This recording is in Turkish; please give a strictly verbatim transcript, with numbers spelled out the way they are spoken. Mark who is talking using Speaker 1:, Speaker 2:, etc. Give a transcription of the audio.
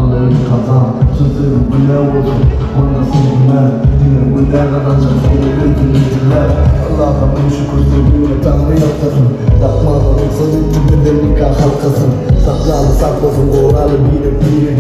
Speaker 1: Varlığın kazan, sözüm bu ne olsun Onda sevmem, dinle bu ne kadar seni öldürücüler Allah'ım şükür sevgiyle Tanrı yaptasın Takmalarım sanıp tüm bedenlik halkasın Saklalı saklasın, koralı bir bir